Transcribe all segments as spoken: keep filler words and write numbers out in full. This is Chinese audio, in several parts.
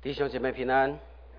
弟兄姐妹平安。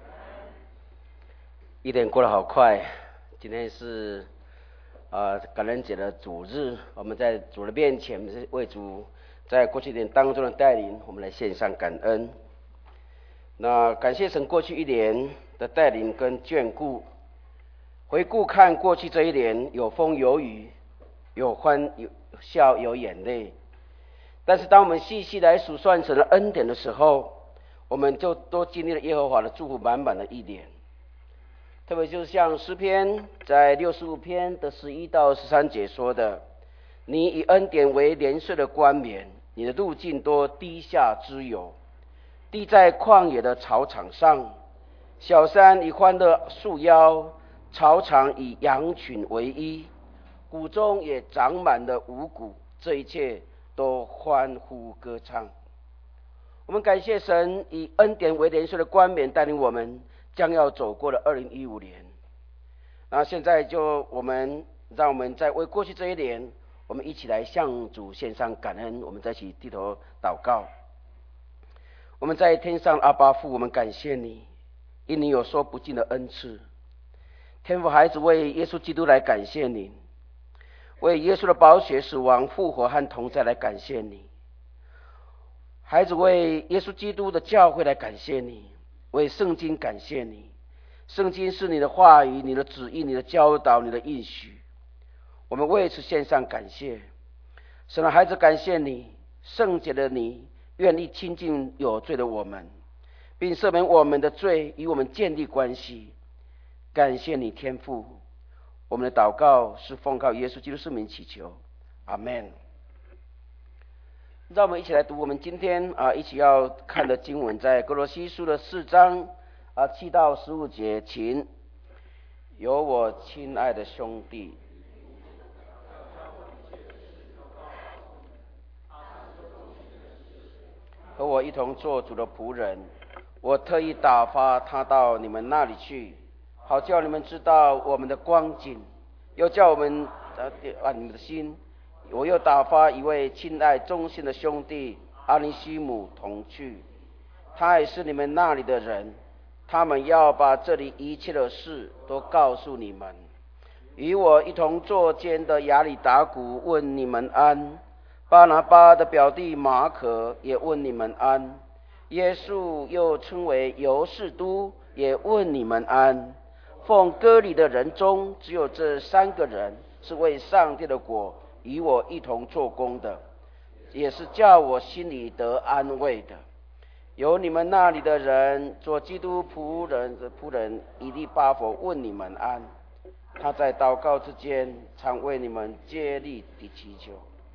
一年过得好快，今天是呃感恩节的主日，我们在主的面前为主在过去一年当中的带领，我们来献上感恩。那感谢神过去一年的带领跟眷顾，回顾看过去这一年，有风有雨，有欢有笑有眼泪，但是当我们细细来数算神的恩典的时候，我们就都经历了耶和华的祝福满满的一年。特别就是像诗篇在六十五篇的十一到十三节说的，你以恩典为年岁的冠冕，你的路径多低下之有，地在旷野的草场上，小山以欢乐束腰，草场以羊群为衣，谷中也长满了五谷，这一切都欢呼歌唱。我们感谢神以恩典为年岁的冠冕，带领我们将要走过的二零一五年。那现在就我们让我们在为过去这一年，我们一起来向主献上感恩。我们在一起低头祷告。我们在天上阿爸父，我们感谢你，因你有说不尽的恩赐。天父孩子为耶稣基督来感谢你，为耶稣的宝血死亡复活和同在来感谢你。孩子为耶稣基督的教会来感谢你，为圣经感谢你。圣经是你的话语，你的旨意，你的教导，你的应许，我们为此献上感谢。神的孩子感谢你，圣洁的你愿意亲近有罪的我们，并赦免我们的罪，与我们建立关系。感谢你天父，我们的祷告是奉靠耶稣基督圣名祈求，阿们。让我们一起来读我们今天啊一起要看的经文，在歌罗西书的四章啊七到十五节，请有我亲爱的兄弟，和我一同做主的仆人，我特意打发他到你们那里去，好叫你们知道我们的光景，又叫我们啊你们的心。我又打发一位亲爱忠心的兄弟阿尼西姆同去，他也是你们那里的人，他们要把这里一切的事都告诉你们。与我一同作监的亚里达古问你们安，巴拿巴的表弟马可也问你们安，耶稣又称为犹士都也问你们安。奉割礼的人中，只有这三个人是为上帝的国与我一同做工的，也是叫我心里得安慰的。有你们那里的人，做基督仆人的仆人以利巴佛问你们安，他在祷告之间常为你们竭力地祈求。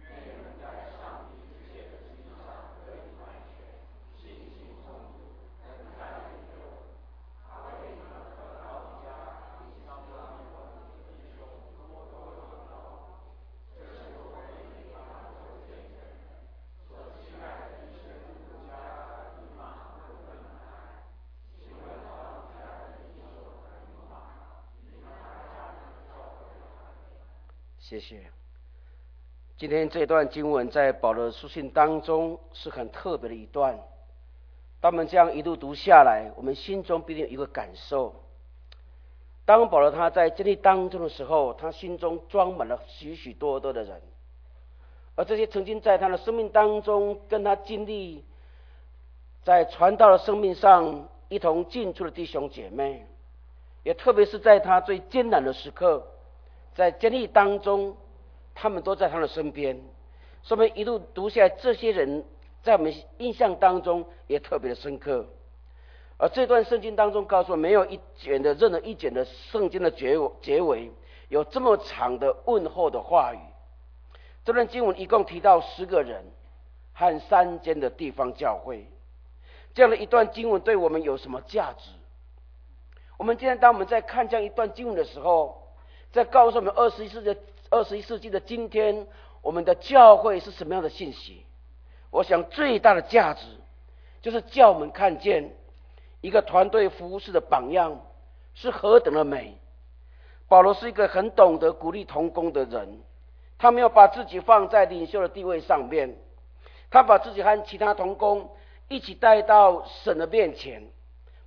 谢谢。今天这段经文在保罗的书信当中是很特别的一段，当我们这样一路读下来，我们心中必定有一个感受。当保罗他在经历当中的时候，他心中装满了许许多多的人，而这些曾经在他的生命当中跟他经历在传道的生命上一同进出的弟兄姐妹，也特别是在他最艰难的时刻，在经历当中，他们都在他的身边。所以我们一路读下来，这些人在我们印象当中也特别的深刻。而这段圣经当中告诉我，没有一卷的任何一卷的圣经的结结尾有这么长的问候的话语。这段经文一共提到十个人和三间的地方教会。这样的一段经文对我们有什么价值？我们今天当我们在看这样一段经文的时候，在告诉我们二十一世纪二十一世纪的今天，我们的教会是什么样的信息？我想最大的价值就是叫我们看见一个团队服事的榜样是何等的美。保罗是一个很懂得鼓励同工的人，他没有把自己放在领袖的地位上面，他把自己和其他同工一起带到神的面前，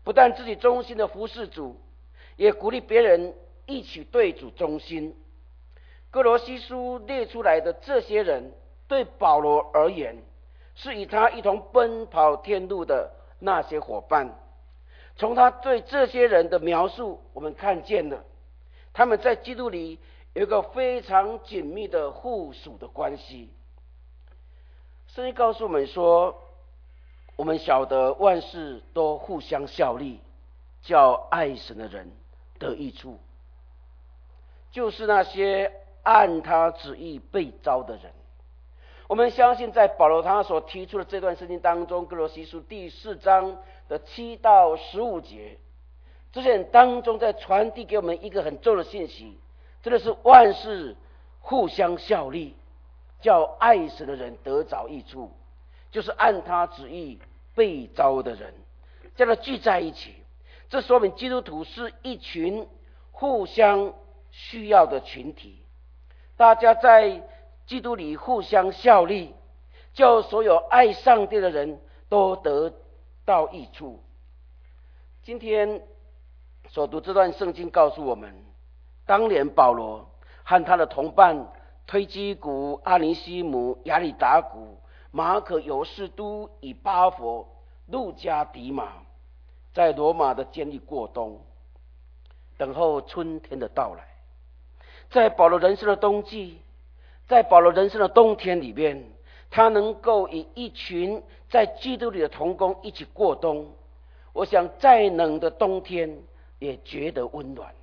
不但自己忠心的服侍主，也鼓励别人一起对主忠心。哥罗西书列出来的这些人，对保罗而言，是与他一同奔跑天路的那些伙伴。从他对这些人的描述，我们看见了他们在基督里有一个非常紧密的互属的关系。圣经告诉我们说，我们晓得万事都互相效力，叫爱神的人得益处，就是那些按他旨意被召的人。我们相信在保罗他所提出的这段圣经当中，哥罗西书第四章的七到十五节，这些人当中在传递给我们一个很重要的信息，真的是万事互相效力，叫爱神的人得着益处，就是按他旨意被召的人，这样的聚在一起。这说明基督徒是一群互相需要的群体，大家在基督里互相效力，叫所有爱上帝的人都得到益处。今天所读这段圣经告诉我们，当年保罗和他的同伴推基古、阿尼西姆、亚里达古、马可、犹士都、以巴弗、路加、迪马，在罗马的监狱过冬，等候春天的到来。在保罗人生的冬季，在保罗人生的冬天里面，他能够与一群在基督里的同工一起过冬，我想再冷的冬天也觉得温暖。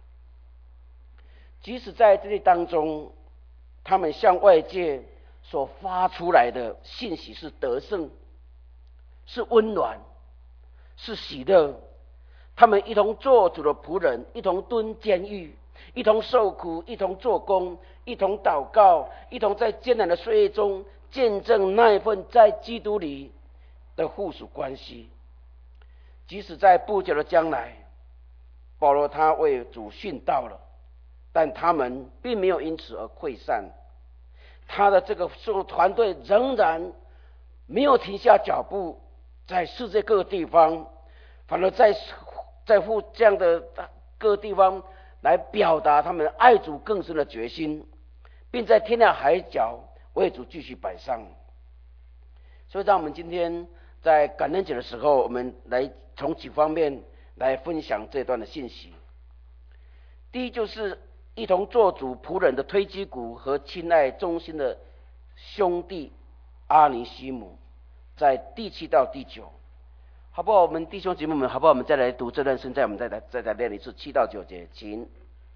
即使在这里当中，他们向外界所发出来的信息是得胜，是温暖，是喜乐。他们一同做主的仆人，一同蹲监狱，一同受苦，一同做工，一同祷告，一同在艰难的岁月中见证那一份在基督里的互属关系。即使在不久的将来，保罗他为主殉道了，但他们并没有因此而溃散。他的这个团队仍然没有停下脚步，在世界各个地方，反而在在乎这样的各个地方来表达他们爱主更深的决心，并在天涯海角为主继续摆上。所以让我们今天在感恩节的时候，我们来从几方面来分享这段的信息。第一，就是一同做主仆人的推基古和亲爱忠心的兄弟阿尼西姆，在第七到第九，好不好？我们弟兄姐妹们，好不好？我们再来读这段圣经，我们再来再来念一次七到九节，请。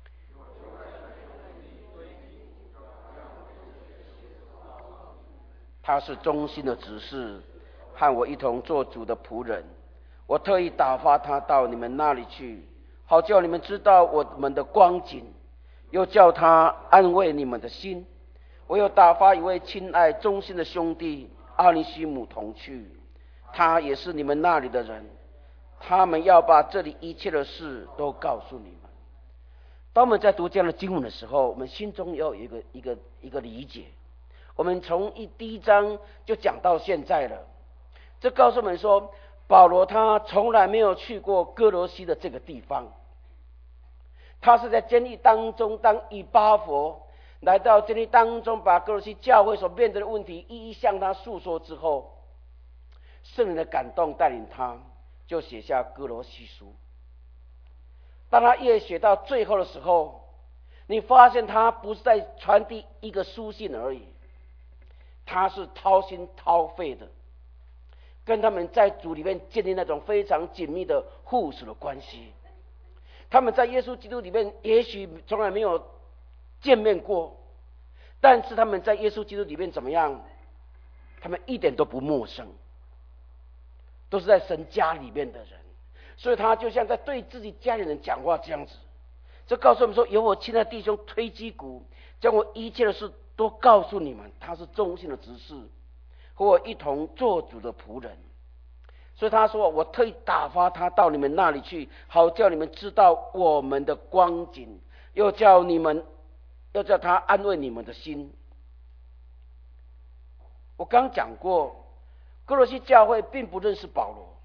他是忠心的执事，和我一同做主的仆人。我特意打发他到你们那里去，好叫你们知道我们的光景，又叫他安慰你们的心。我又打发一位亲爱忠心的兄弟阿尼西姆同去，他也是你们那里的人，他们要把这里一切的事都告诉你们。当我们在读这样的经文的时候，我们心中要有一个一个一个理解。我们从一第一章就讲到现在了，这告诉我们说，保罗他从来没有去过哥罗西的这个地方，他是在监狱当中，当以巴弗来到监狱当中，把哥罗西教会所面对的问题一一向他诉说之后，圣灵的感动带领他，就写下哥罗西书。当他越写到最后的时候，你发现他不是在传递一个书信而已，他是掏心掏肺的跟他们在主里面建立那种非常紧密的互属的关系。他们在耶稣基督里面也许从来没有见面过，但是他们在耶稣基督里面怎么样？他们一点都不陌生，都是在神家里面的人，所以他就像在对自己家里人讲话这样子。这告诉我们说，有我亲爱的弟兄推基古，将我一切的事都告诉你们，他是忠心的执事，和我一同做主的仆人。所以他说，我特意打发他到你们那里去，好叫你们知道我们的光景，又叫你们要叫他安慰你们的心。我刚讲过，哥罗西教会并不认识保罗，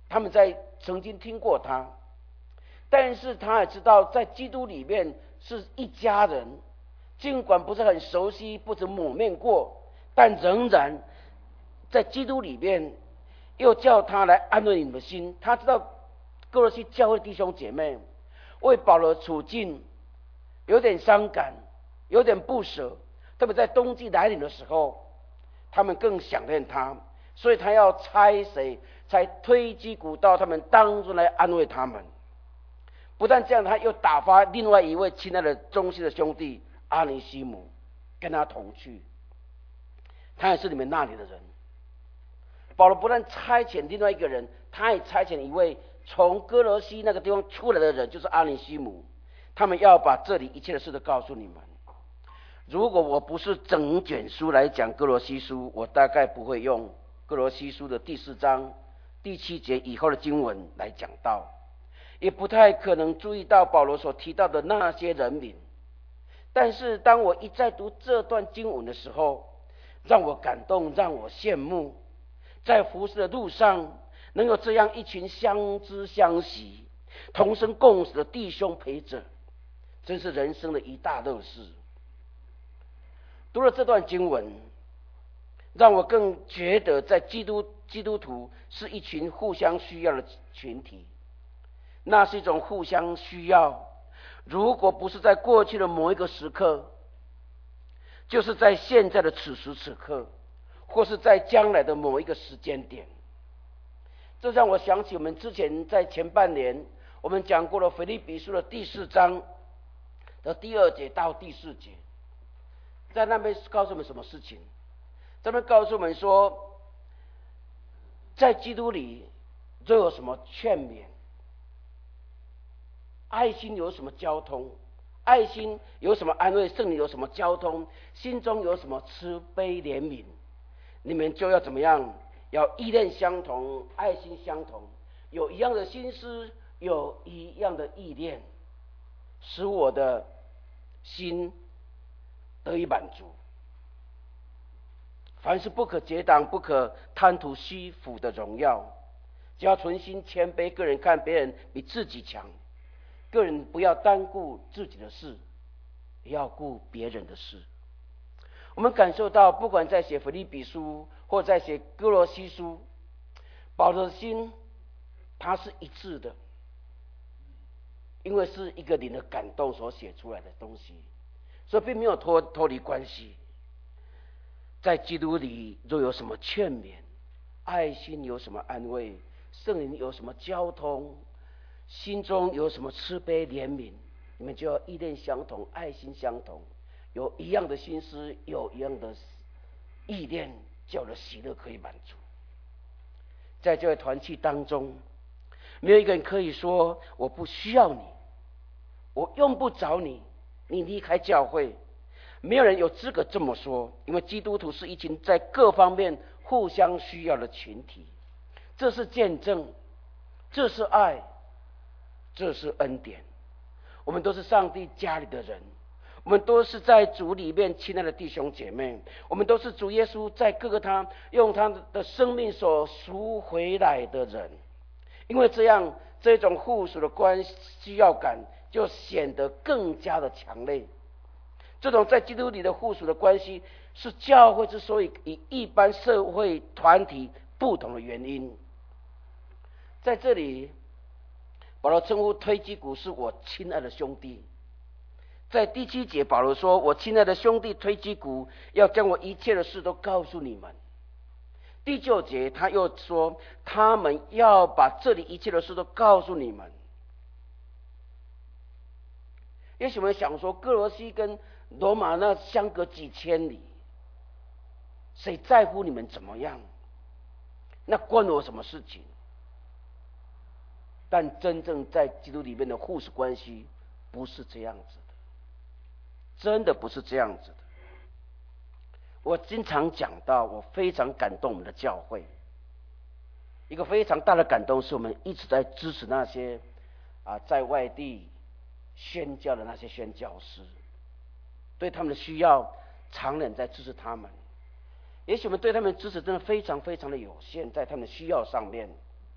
他们在曾经听过他，但是他也知道在基督里面是一家人，尽管不是很熟悉，不曾抹面过，但仍然在基督里面又叫他来安慰你们的心。他知道哥罗西教会弟兄姐妹为保罗的处境有点伤感，有点不舍，特别在冬季来临的时候，他们更想念他，所以他要差谁才推基古到他们当中来安慰他们。不但这样，他又打发另外一位亲爱的忠心的兄弟阿尼西姆跟他同去，他也是你们那里的人。保罗不但差遣另外一个人，他也差遣一位从哥罗西那个地方出来的人，就是阿尼西姆。他们要把这里一切的事都告诉你们。如果我不是整卷书来讲哥罗西书，我大概不会用哥罗西书的第四章第七节以后的经文来讲到，也不太可能注意到保罗所提到的那些人名。但是当我一再读这段经文的时候，让我感动，让我羡慕，在服侍的路上能有这样一群相知相惜、同生共死的弟兄陪着，真是人生的一大乐事。读了这段经文，让我更觉得在基督基督徒是一群互相需要的群体。那是一种互相需要，如果不是在过去的某一个时刻，就是在现在的此时此刻，或是在将来的某一个时间点。这让我想起我们之前在前半年我们讲过了腓立比书的第四章的第二节到第四节，在那边告诉我们什么事情？在那边告诉我们说，在基督里都有什么劝勉，爱心有什么交通，爱心有什么安慰，圣灵有什么交通，心中有什么慈悲怜悯，你们就要怎么样？要意念相同，爱心相同，有一样的心思，有一样的意念，使我的心得以满足。凡是不可结党，不可贪图虚浮的荣耀，只要存心谦卑，个人看别人比自己强，个人不要单顾自己的事，也要顾别人的事。我们感受到，不管在写腓立比书或在写哥罗西书，保罗的心他是一致的，因为是一个灵的感动所写出来的东西，所以并没有脱脱离关系。在基督里若有什么劝勉，爱心有什么安慰，圣灵有什么交通，心中有什么慈悲怜悯，你们就要意念相同，爱心相同，有一样的心思，有一样的意念，叫的喜乐可以满足。在这个团契当中，没有一个人可以说我不需要你，我用不着你，你离开教会。没有人有资格这么说，因为基督徒是一群在各方面互相需要的群体。这是见证，这是爱，这是恩典。我们都是上帝家里的人，我们都是在主里面亲爱的弟兄姐妹，我们都是主耶稣在各个他用他的生命所赎回来的人。因为这样，这种互属的关系需要感就显得更加的强烈。这种在基督里的互属的关系，是教会之所以与一般社会团体不同的原因。在这里，保罗称呼推基古是我亲爱的兄弟。在第七节，保罗说：“我亲爱的兄弟推基古，要将我一切的事都告诉你们。”第九节，他又说：“他们要把这里一切的事都告诉你们。”也许我们想说，哥罗西跟罗马那相隔几千里，谁在乎你们怎么样？那关我什么事情？但真正在基督里面的互属关系不是这样子的，真的不是这样子的。我经常讲到，我非常感动我们的教会，一个非常大的感动是我们一直在支持那些啊在外地宣教的那些宣教师，对他们的需要常人在支持他们。也许我们对他们的支持真的非常非常的有限，在他们的需要上面。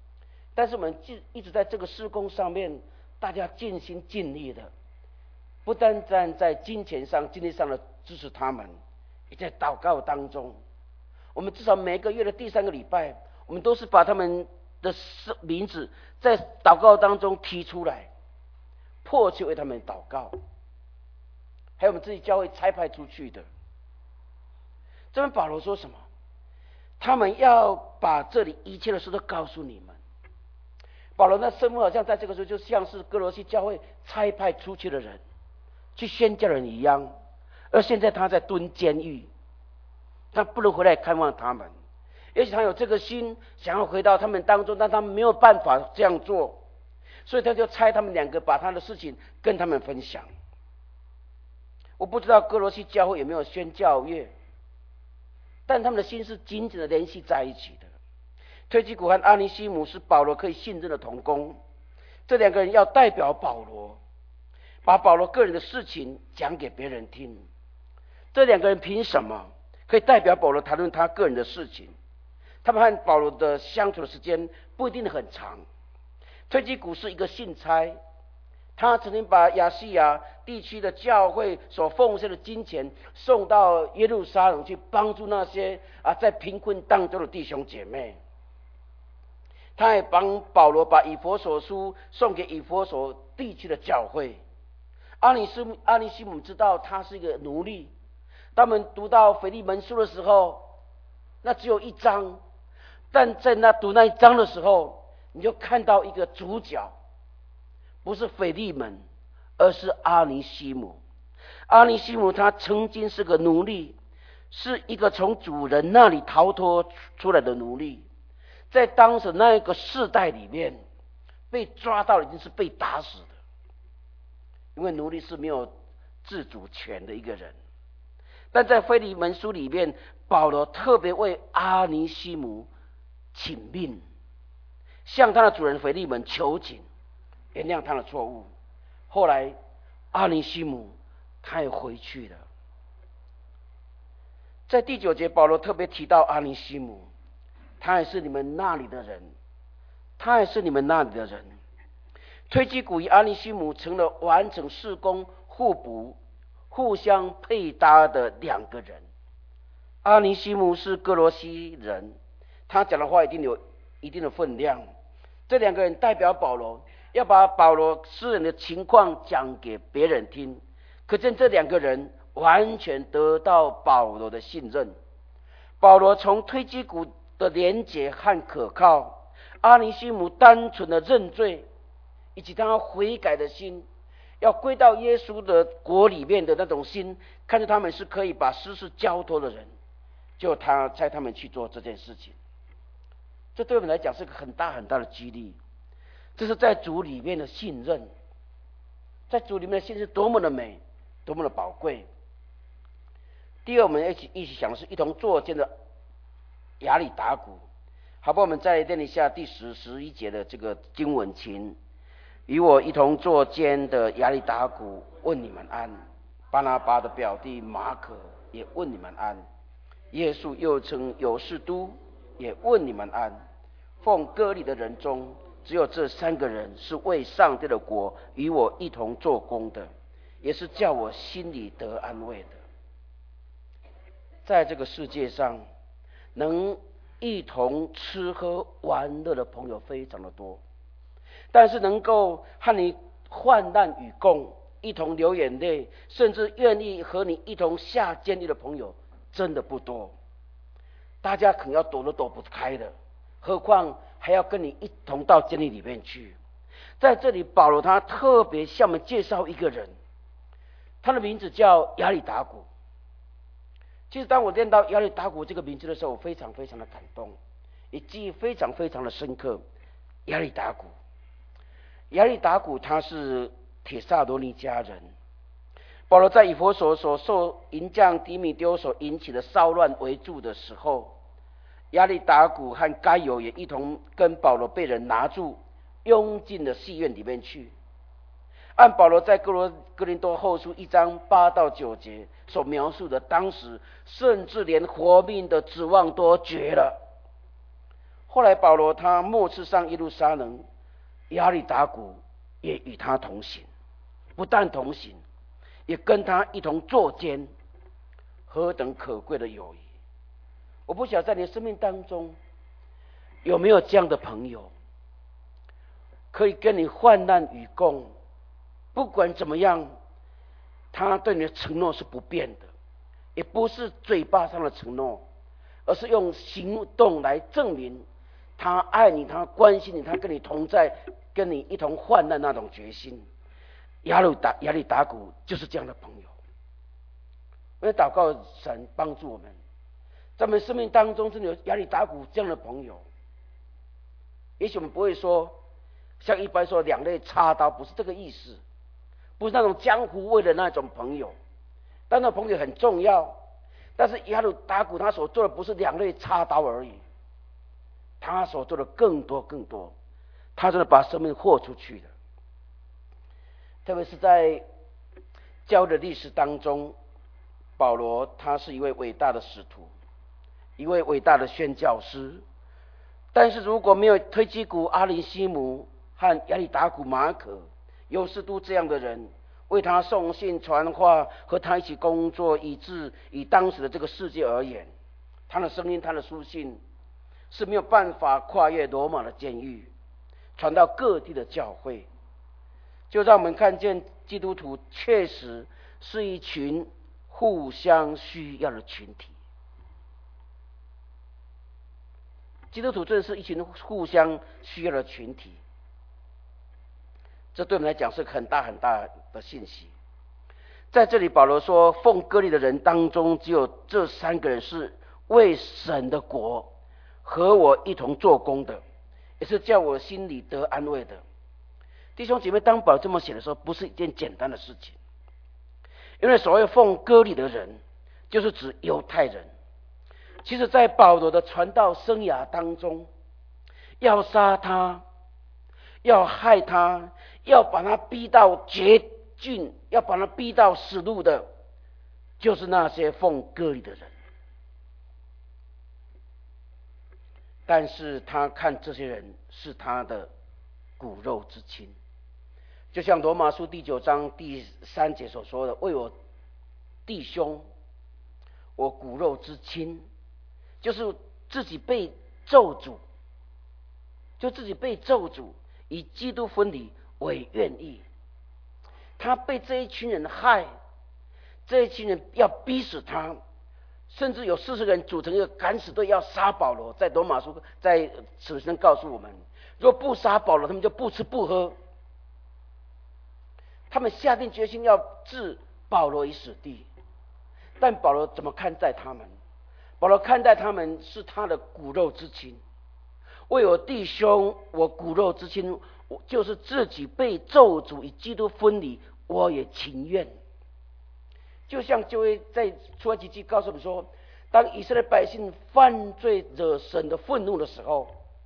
但是我们一一直在这个事工上面，大家尽心尽力的，不单单在金钱上、经济上的支持他们，也在祷告当中。我们至少每个月的第三个礼拜，我们都是把他们的名字在祷告当中提出来，迫切为他们祷告。还有我们自己教会差派出去的，这边保罗说什么？他们要把这里一切的事都告诉你们。保罗的身份好像在这个时候就像是哥罗西教会差派出去的人，去宣教人一样。而现在他在蹲监狱，他不能回来看望他们。也许他有这个心，想要回到他们当中，但他们没有办法这样做，所以他就差他们两个把他的事情跟他们分享。我不知道哥罗西教会有没有宣教月，但他们的心是紧紧的联系在一起的。推基古和阿尼西姆是保罗可以信任的同工，这两个人要代表保罗，把保罗个人的事情讲给别人听。这两个人凭什么可以代表保罗谈论他个人的事情？他们和保罗的相处的时间不一定很长。推基古是一个信差，他曾经把亚细亚地区的教会所奉献的金钱送到耶路撒冷去帮助那些啊在贫困当中的弟兄姐妹。他也帮保罗把以弗所书送给以弗所地区的教会。阿尼斯阿尼西姆知道他是一个奴隶，当我们读到腓利门书的时候，那只有一章，但在那读那一章的时候，你就看到一个主角，不是腓利门，而是阿尼西姆。阿尼西姆他曾经是个奴隶，是一个从主人那里逃脱出来的奴隶，在当时那个世代里面，被抓到已经是被打死的，因为奴隶是没有自主权的一个人。但在腓利门书里面，保罗特别为阿尼西姆请命，向他的主人腓利门求情，原谅他的错误。后来阿尼西姆他也回去了。在第九节，保罗特别提到阿尼西姆，他也是你们那里的人，他也是你们那里的人。推基古与阿尼西姆成了完成事工、互补、互相配搭的两个人。阿尼西姆是哥罗西人，他讲的话一定有一定的分量。这两个人代表保罗，要把保罗私人的情况讲给别人听，可见这两个人完全得到保罗的信任。保罗从推基古的廉洁和可靠，阿尼西姆单纯的认罪，以及他悔改的心，要归到耶稣的国里面的那种心，看着他们是可以把私事交托的人，就他差他们去做这件事情。这对我们来讲是个很大很大的激励，这是在主里面的信任，在主里面的信任是多么的美，多么的宝贵。第二，我们一起一起想的是一同作监的亚里达古，好吧，我们再来念一下第十十一节的这个经文情。与我一同作监的亚里达古问你们安，巴拿巴的表弟马可也问你们安，耶稣又称犹士都也问你们安。奉割礼的人中，只有这三个人是为上帝的国与我一同做工的，也是叫我心里得安慰的。在这个世界上，能一同吃喝玩乐的朋友非常的多，但是能够和你患难与共，一同流眼泪，甚至愿意和你一同下监狱的朋友真的不多。大家可能要躲都躲不开的，何况还要跟你一同到监狱里面去。在这里，保罗他特别向我们介绍一个人，他的名字叫亚里达古。其实当我念到亚里达古这个名字的时候，我非常非常的感动，也记忆非常非常的深刻。亚里达古，亚里达古他是帖撒罗尼迦人。保罗在以弗所所受银匠底米丢所引起的骚乱围住的时候，亚里达古和该犹也一同跟保罗被人拿住，拥进了戏院里面去。按保罗在哥罗哥林多后书一章八到九节所描述的，当时甚至连活命的指望都绝了。 后来保罗他末次上耶路撒冷，亚里达古也与他同行，不但同行，也跟他一同作监，何等可贵的友谊！我不晓得在你的生命当中有没有这样的朋友，可以跟你患难与共，不管怎么样，他对你的承诺是不变的，也不是嘴巴上的承诺，而是用行动来证明他爱你，他关心你，他跟你同在，跟你一同患难那种决心。亚里达亚里达古就是这样的朋友。我也祷告神帮助我们，在我们生命当中真的有亚里达古这样的朋友。也许我们不会说像一般说两肋插刀，不是这个意思，不是那种江湖味的那种朋友，但那朋友很重要。但是亚里达古他所做的不是两肋插刀而已，他所做的更多更多，他真的把生命豁出去了。特别是在教会的历史当中，保罗他是一位伟大的使徒，一位伟大的宣教师。但是如果没有推基古、阿里西姆和亚里达古、马可、尤斯都这样的人为他送信传话，和他一起工作，以致以当时的这个世界而言，他的声音、他的书信是没有办法跨越罗马的监狱，传到各地的教会。就让我们看见基督徒确实是一群互相需要的群体。基督徒真的是一群互相需要的群体，这对我们来讲是很大很大的信息。在这里保罗说，奉割礼的人当中，只有这三个人是为神的国和我一同做工的，也是叫我心里得安慰的。弟兄姐妹，当保罗这么写的时候，不是一件简单的事情，因为所谓奉割礼的人，就是指犹太人。其实在保罗的传道生涯当中，要杀他，要害他，要把他逼到绝境，要把他逼到死路的，就是那些奉割礼的人。但是他看这些人是他的骨肉之亲，就像罗马书第九章第三节所说的，为我弟兄，我骨肉之亲，就是自己被咒诅，就自己被咒诅，以基督分离为愿意。他被这一群人害，这一群人要逼死他，甚至有四十个人组成一个敢死队要杀保罗。在罗马书在此生告诉我们，若不杀保罗，他们就不吃不喝。他们下定决心要置保罗于死地。但保罗怎么看待他们？保罗看待他们是他的骨肉之亲，为我弟兄，我骨肉之亲，我就是自己被咒诅与基督分离，我也情愿。就像就会在出埃及记告诉我们说，当以色列百姓犯罪惹神的愤怒的时候，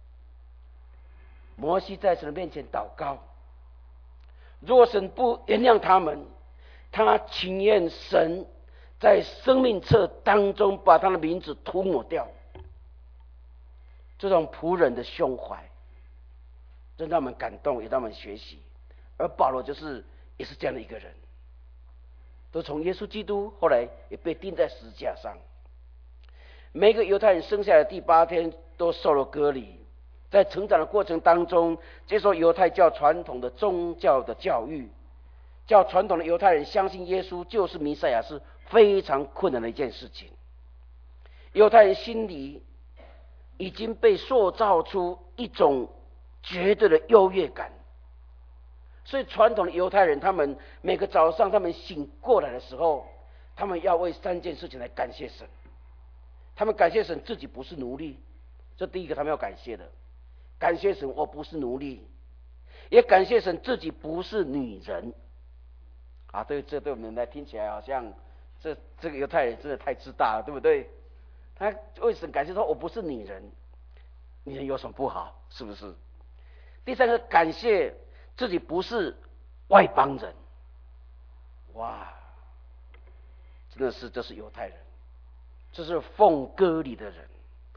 摩西在神的面前祷告，若神不原谅他们，他情愿神在生命册当中把他的名字涂抹掉。这种仆人的胸怀真让我们感动，也让我们学习。而保罗就是也是这样的一个人，都从耶稣基督后来也被钉在十字架上。每个犹太人生下来的第八天都受了割礼，在成长的过程当中接受犹太教传统的宗教的教育，叫传统的犹太人相信耶稣就是弥赛亚是非常困难的一件事情。犹太人心里已经被塑造出一种绝对的优越感，所以传统的犹太人，他们每个早上他们醒过来的时候，他们要为三件事情来感谢神。他们感谢神自己不是奴隶，这第一个他们要感谢的，感谢神我不是奴隶，也感谢神自己不是女人啊。对，这对我们来听起来好像这这个犹太人真的太自大了，对不对？他为神感谢说我不是女人，女人有什么不好，是不是？第三个，感谢自己不是外邦人。哇，真的是这是犹太人，这是奉割礼的人。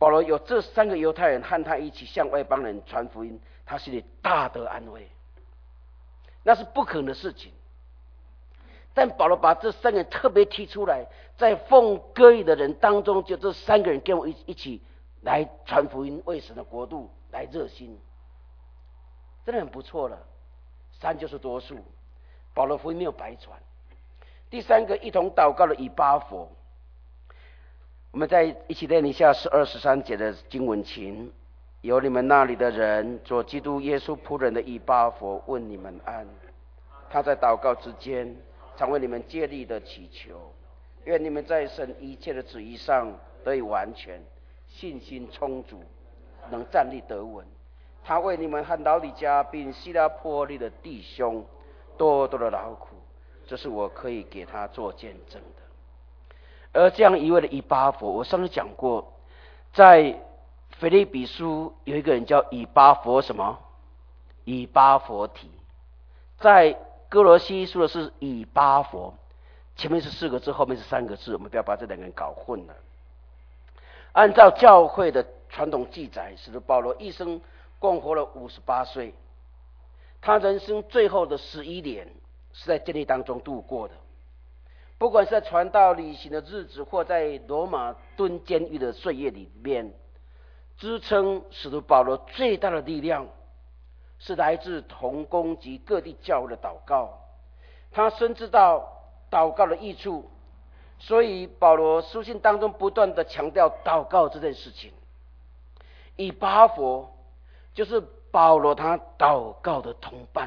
保罗有这三个犹太人和他一起向外邦人传福音，他心里大得安慰。那是不可能的事情，但保罗把这三个人特别提出来，在奉割礼的人当中，就这三个人跟我一一起来传福音，为神的国度来热心，真的很不错了。三就是多数，保罗福音没有白传。第三个，一同祷告的以巴弗，我们再一起念一下十二十三节的经文情。有你们那里的人，做基督耶稣仆人的以巴弗问你们安。他在祷告之间，常为你们竭力的祈求，愿你们在神一切的旨意上得以完全，信心充足，能站立得稳。他为你们和老底嘉并希拉波利的弟兄多多的劳苦，这是我可以给他做见证的。而这样一位的以巴弗，我上次讲过，在腓立比书有一个人叫以巴弗什么？以巴弗提。在哥罗西书的是以巴弗，前面是四个字，后面是三个字，我们不要把这两个人搞混了。按照教会的传统记载，使徒保罗一生共活了五十八岁，他人生最后的十一年是在监狱当中度过的。不管是在传道旅行的日子，或在罗马蹲监狱的岁月里面，支撑使徒保罗最大的力量是来自同工及各地教会的祷告。他深知到祷告的益处，所以保罗书信当中不断的强调祷告这件事情。以巴弗就是保罗他祷告的同伴。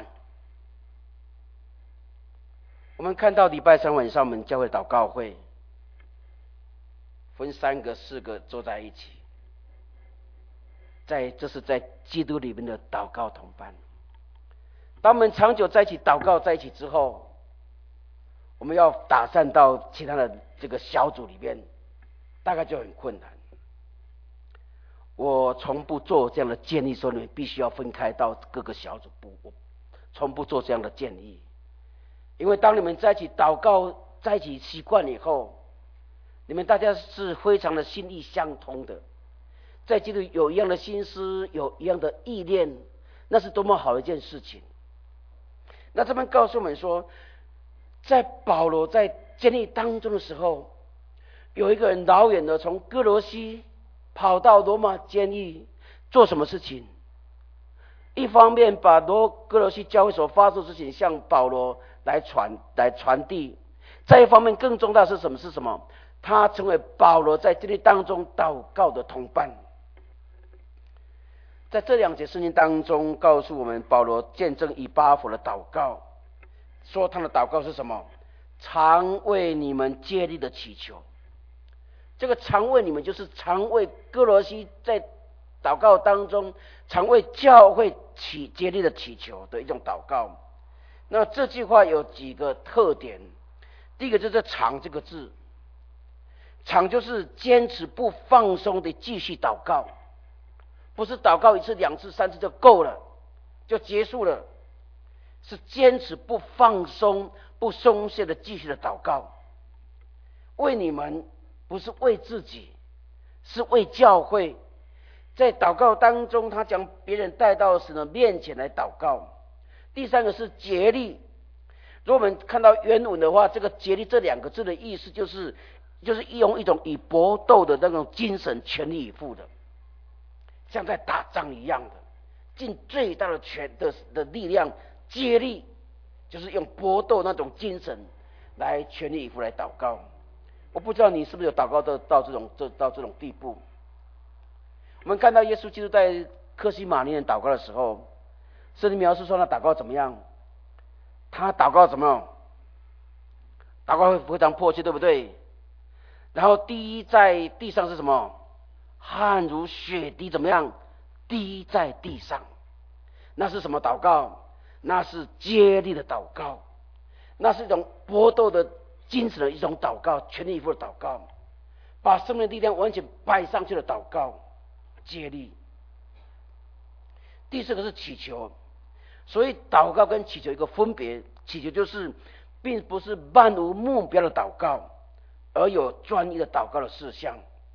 我们看到礼拜三晚上我们教会祷告会分三个四个坐在一起，在这是在基督里面的祷告同伴。当我们长久在一起祷告在一起之后，我们要打散到其他的这个小组里面，大概就很困难。我从不做这样的建议，说你们必须要分开到各个小组，不，我从不做这样的建议。因为当你们在一起祷告在一起习惯以后，你们大家是非常的心意相通的，在基督有一样的心思，有一样的意念，那是多么好的一件事情。那这边告诉我们说，在保罗在监狱当中的时候，有一个人老远的从哥罗西跑到罗马监狱做什么事情？一方面把罗哥罗西教会所发生的事情向保罗来传来传递，再一方面更重大的是什么？是什么？他成为保罗在监狱当中祷告的同伴。在这两节圣经当中告诉我们，保罗见证以巴弗的祷告，说他的祷告是什么？常为你们竭力的祈求。这个常为你们就是常为哥罗西在祷告当中常为教会祈竭力的祈求的一种祷告。那这句话有几个特点，第一个就是常这个字，常就是坚持不放松的继续祷告，不是祷告一次两次三次就够了就结束了，是坚持不放松不松懈的继续的祷告。为你们不是为自己，是为教会。在祷告当中，他将别人带到神的面前来祷告。第三个是竭力。如果我们看到原文的话，这个竭力这两个字的意思就是就是用一种以搏斗的那种精神全力以赴的，像在打仗一样的，尽最大的全的的力量，竭力就是用搏斗那种精神来全力以赴来祷告。我不知道你是不是有祷告到到这种这到这种地步。我们看到耶稣基督在客西马尼园祷告的时候，圣经描述说他祷告怎么样？他祷告怎么样？祷告会非常迫切，对不对？然后滴在地上是什么？汗如血滴怎么样？滴在地上。那是什么祷告？那是竭力的祷告，那是一种搏斗的精神的一种祷告，全力以赴的祷告，把生命的力量完全摆上去的祷告，竭力。第四个是祈求。所以祷告跟祈求一个分别，祈求就是并不是漫无目标的祷告，而有专一的祷告的事项。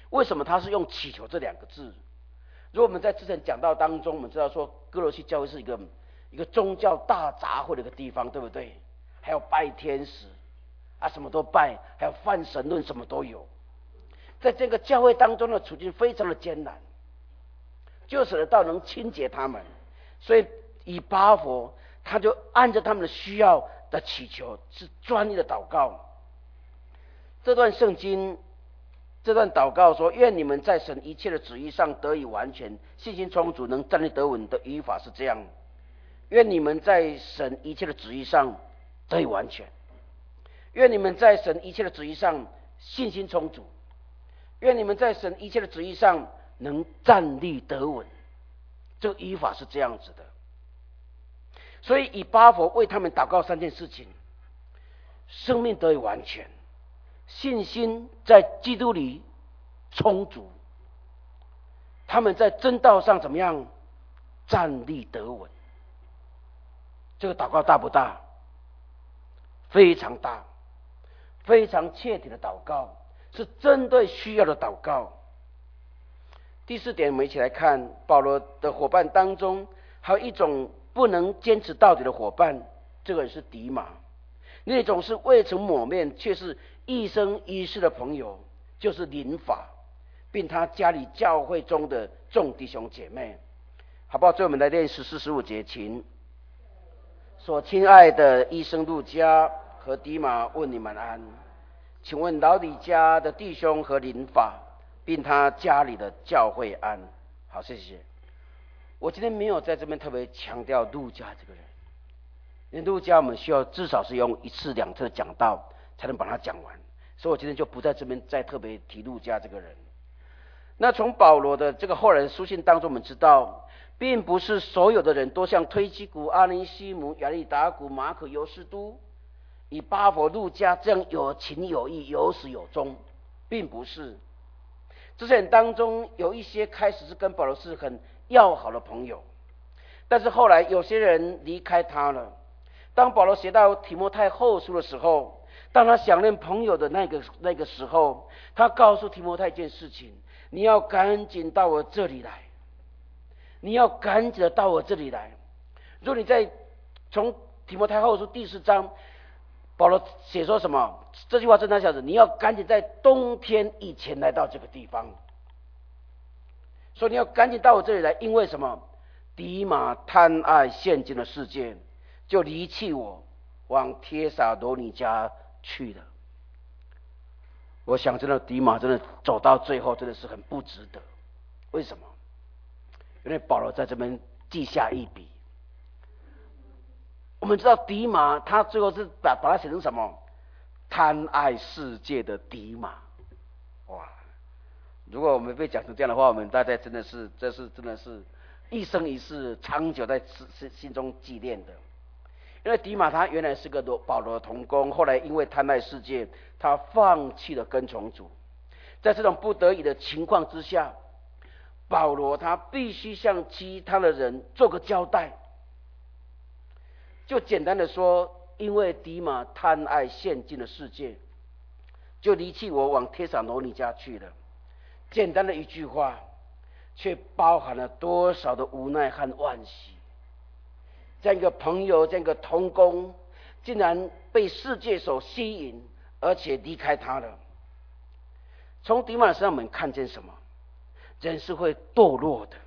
为什么他是用祈求这两个字？如果我们在之前讲道当中，我们知道说哥罗西教会是一个一个宗教大杂烩的一个地方，对不对？还有拜天使啊，什么都拜，还有泛神论，什么都有。在这个教会当中的处境非常的艰难，就使得到能清洁他们，所以以巴弗他就按照他们的需要的祈求，是专一的祷告。这段圣经，这段祷告说：愿你们在神一切的旨意上得以完全，信心充足，能站立得稳的语法是这样：愿你们在神一切的旨意上得以完全，愿你们在神一切的旨意上信心充足，愿你们在神一切的旨意上能站立得稳。这个语法是这样子的。所以以巴弗为他们祷告三件事情：生命得以完全，信心在基督里充足，他们在真道上怎么样站立得稳。这个祷告大不大？非常大，非常切体的祷告，是针对需要的祷告。第四点，我们一起来看保罗的伙伴当中，还有一种不能坚持到底的伙伴，这个人是迪马；另一种是未曾抹面却是一生一世的朋友，就是邻法，并他家里教会中的众弟兄姐妹，好不好？最后我们来念十四、十五节，请。所亲爱的医生路加和迪马问你们安，请问老底家的弟兄和邻法，并他家里的教会安。好，谢谢。我今天没有在这边特别强调路加这个人，因为路加我们需要至少是用一次两次的讲道才能把它讲完，所以我今天就不在这边再特别提路加这个人。那从保罗的这个后来的书信当中，我们知道，并不是所有的人都像推基古、阿尼西姆、亚利达古、马可、尤士都、以巴弗、路加这样有情有义、有始有终，并不是。这些人当中有一些开始是跟保罗是很要好的朋友，但是后来有些人离开他了。当保罗写到提摩太后书的时候，当他想念朋友的那个那个时候，他告诉提摩太一件事情：你要赶紧到我这里来，你要赶紧的到我这里来。如果你在从提摩太后书第四章，保罗写说什么？这句话正在讲着，你要赶紧在冬天以前来到这个地方。所以你要赶紧到我这里来，因为什么？迪马贪爱现今的世界，就离弃我，往帖撒罗尼迦去了。我想真的，迪马真的走到最后真的是很不值得。为什么？因为保罗在这边记下一笔。我们知道迪马他最后是把把它写成什么？贪爱世界的迪马。哇！如果我们被讲成这样的话，我们大家真的是，这是真的是一生一世长久在心中纪念的。因为迪马他原来是个保罗的同工，后来因为贪爱世界，他放弃了跟从主。在这种不得已的情况之下，保罗他必须向其他的人做个交代。就简单的说，因为迪马贪爱现今的世界，就离弃我，往帖撒罗尼迦去了。简单的一句话，却包含了多少的无奈和惋惜。这样一个朋友，这样一个同工，竟然被世界所吸引，而且离开他了。从迪马身上我们看见什么？人是会堕落的，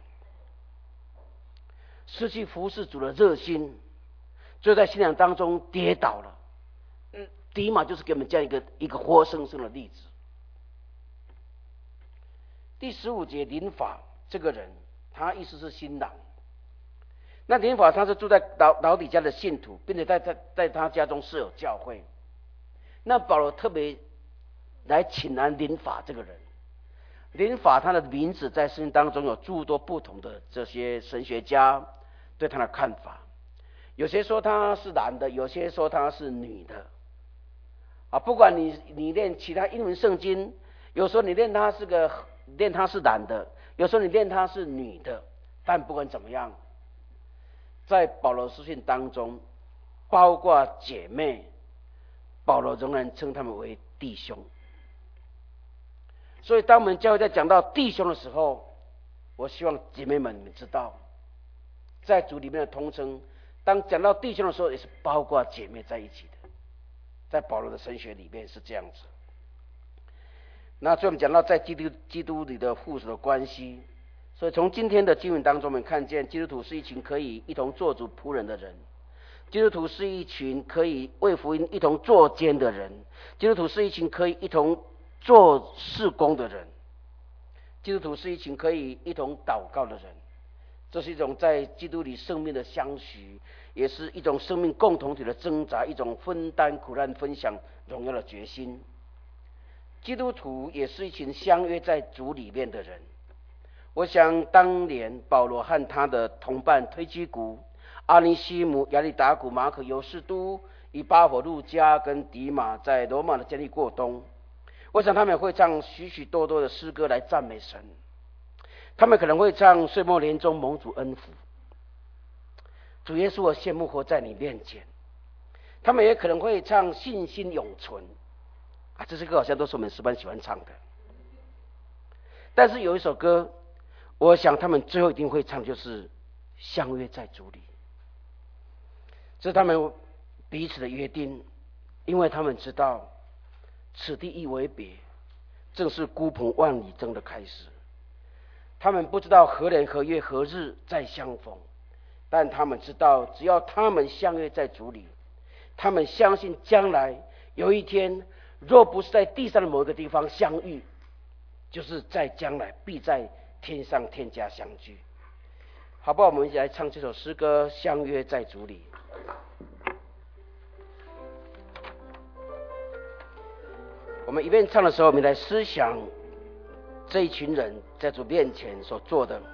失去服侍主的热心，就在信仰当中跌倒了。嗯，迪马就是给我们这样一个一个活生生的例子。第十五节，邻法这个人，他意思是新郎。那邻法他是住在老老底家的信徒，并且在在在他家中设有教会。那保罗特别来请安邻法这个人。邻法他的名字在圣经当中有诸多不同的这些神学家对他的看法。有些说他是男的，有些说他是女的。啊，不管你你念其他英文圣经，有时候你念他是个念他是男的，有时候你念他是女的，但不管怎么样，在保罗书信当中，包括姐妹，保罗仍然称他们为弟兄。 所以当我们教会在讲到弟兄的时候，我希望姐妹们你们知道，在主里面的同称，当讲到弟兄的时候，也是包括姐妹在一起的。在保罗的神学里面是这样子。那最后我们讲到在基督基督里的附属的关系，所以从今天的经文当中，我们看见基督徒是一群可以一同做主仆人的人，基督徒是一群可以为福音一同作监的人，基督徒是一群可以一同做事工的人，基督徒是一群可以一同祷告的人。这是一种在基督里生命的相许，也是一种生命共同体的挣扎，一种分担苦难、分享荣耀的决心。基督徒也是一群相约在主里面的人。我想当年保罗和他的同伴推基古、阿尼西姆、亚里达古、马可、尤士都、以巴弗、路加跟迪马在罗马的监狱过冬，我想他们会唱许许多多的诗歌来赞美神。他们可能会唱岁末年终蒙主恩福，主耶稣我羡慕活在你面前。他们也可能会唱信心永存啊，这些歌好像都是我们诗班喜欢唱的。但是有一首歌，我想他们最后一定会唱，就是相约在主里。这是他们彼此的约定，因为他们知道此地一为别，正是孤蓬万里征的开始。他们不知道何年何月何日再相逢，但他们知道只要他们相约在主里，他们相信将来有一天，若不是在地上的某一个地方相遇，就是在将来必在天上天家相聚。好不好？我们一起来唱这首诗歌《相约在主里》。我们一边唱的时候，我们来思想这一群人在主面前所做的。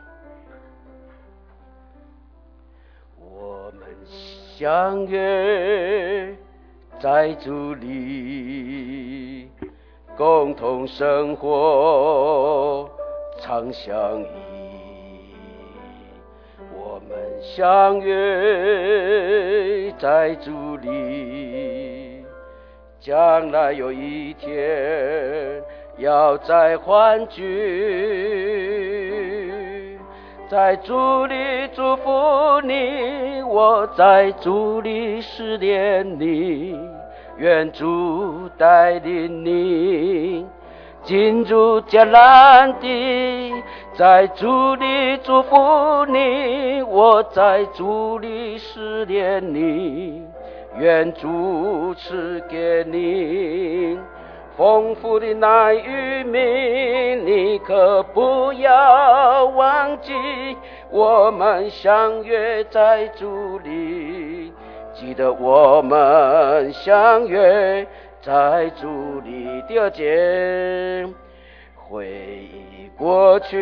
我们相约在主里，共同生活常相依。我们相约在主里，将来有一天要再欢聚。在主里祝福你，我在主里思念你，愿主带领你进入迦南地。在主里祝福你，我在主里思念你，愿主赐给你丰富的奶与米，你可不要忘记，我们相约在主里。记得我们相约在主里。第二节，回忆过去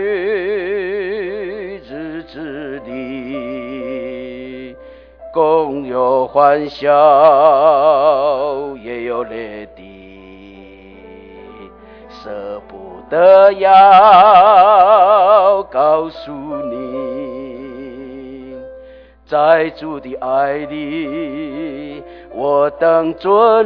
日子里，共有欢笑，也有泪滴，舍不得要告诉你，在主的爱里，我等着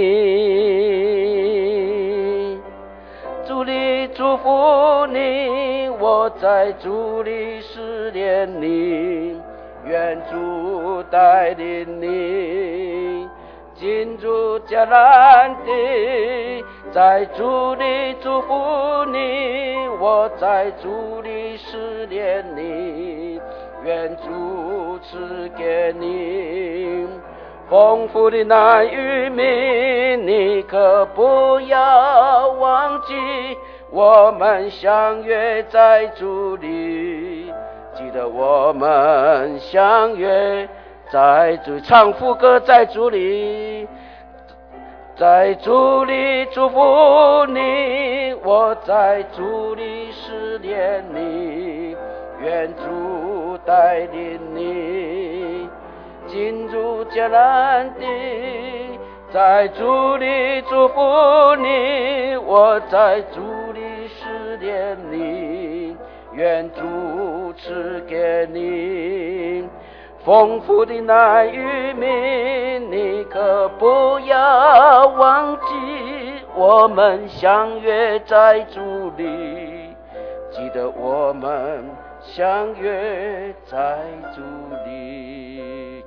你。主里祝福你，我在主里思念你，愿主带领你进入迦南地。在主里祝福你，我在主里思念你，愿主赐给你丰富的奶与米，你可不要忘记，我们相约在主里。记得我们相约在主，唱副歌，在主里，在主里祝福你，我在主里思念你，愿主带领你进入迦南地。在主里祝福你，我在主里思念你，愿主赐给你丰富的奶与米，你可不要忘记， 我们相约在主里，记得我们相约在主里。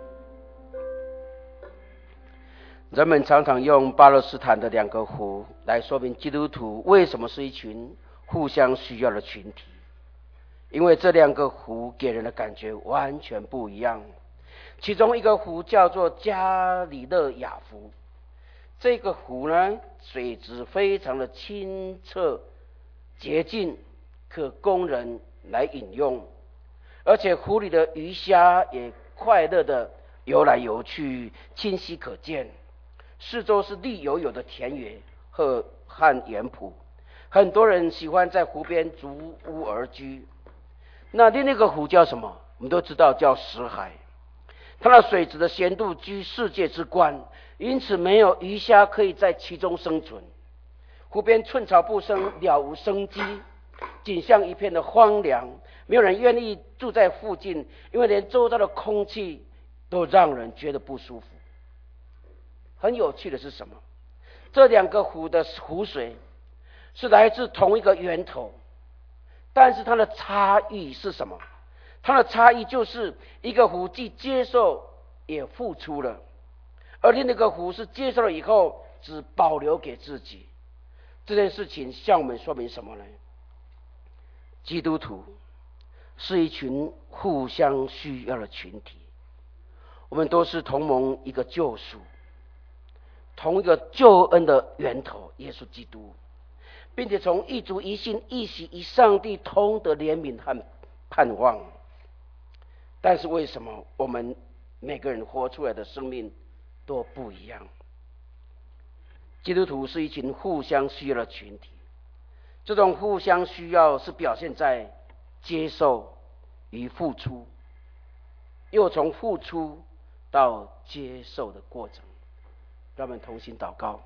人们常常用巴勒斯坦的两个湖来说明基督徒为什么是一群互相需要的群体，因为这两个湖给人的感觉完全不一样。其中一个湖叫做加里勒雅湖，这个湖呢，水质非常的清澈洁净，可供人来饮用，而且湖里的鱼虾也快乐的游来游去，清晰可见。四周是绿油油的田野和和园圃，很多人喜欢在湖边逐屋而居。那另一个湖叫什么？我们都知道叫死海，它的水质的咸度居世界之冠，因此没有鱼虾可以在其中生存。湖边寸草不生，了无生机，景象一片的荒凉，没有人愿意住在附近，因为连周遭的空气都让人觉得不舒服。很有趣的是什么？这两个湖的湖水是来自同一个源头，但是它的差异是什么？它的差异就是一个湖既接受也付出了，而另一个湖是接受了以后只保留给自己。这件事情向我们说明什么呢？基督徒是一群互相需要的群体，我们都是同盟一个救赎，同一个救恩的源头耶稣基督，并且从一族一信一喜一上帝同得怜悯和盼望。但是为什么我们每个人活出来的生命都不一样？基督徒是一群互相需要的群体，这种互相需要是表现在接受与付出，又从付出到接受的过程。让我们同心祷告。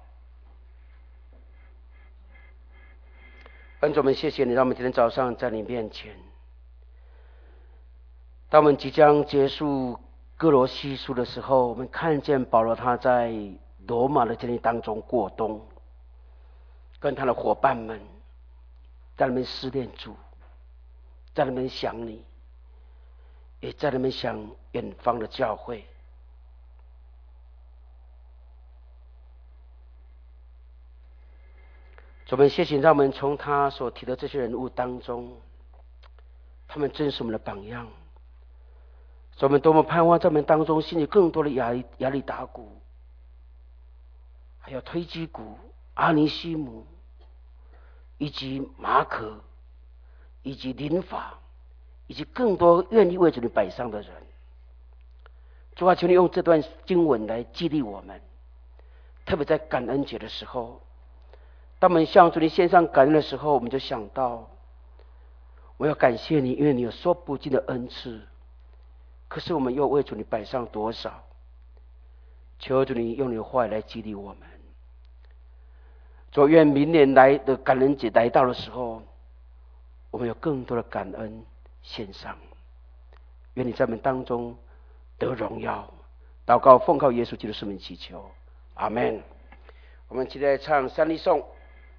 恩主，我们谢谢你，让我们今天早上在你面前。当我们即将结束哥罗西书的时候，我们看见保罗他在罗马的监狱当中过冬，跟他的伙伴们在那边思念主，在那边想你，也在那边想远方的教会。主，我们谢谢，让我们从他所提的这些人物当中，他们真是我们的榜样。主，我们多么盼望在我们当中心里更多的亚利亚利达古，还有推基古、阿尼西姆，以及马可，以及林法，以及更多愿意为主你摆上的人。主啊，求你用这段经文来激励我们，特别在感恩节的时候，当我们向主你献上感恩的时候，我们就想到，我要感谢你，因为你有说不尽的恩赐。可是我们又为主你摆上多少？求主你用你的话来激励我们。主，愿明年来的感恩节来到的时候，我们有更多的感恩献上。愿你在我们当中得荣耀。祷告奉靠耶稣基督圣名祈求，阿们。我们期待唱三律颂。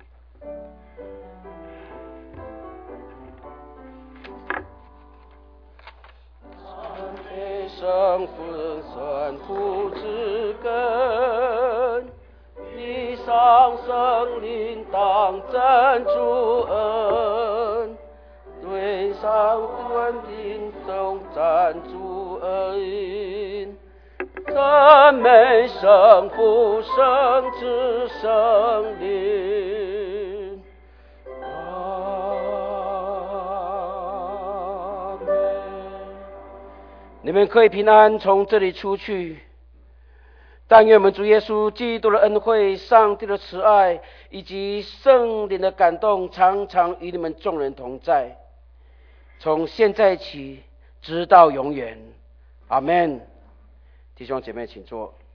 生分算不知根，地上生灵当真主恩，对上尊灵颂赞主恩，赞美圣父圣子圣灵。你们可以平安从这里出去。但愿我们主耶稣基督的恩惠、上帝的慈爱以及圣灵的感动，常常与你们众人同在，从现在起直到永远。阿们。弟兄姐妹请坐。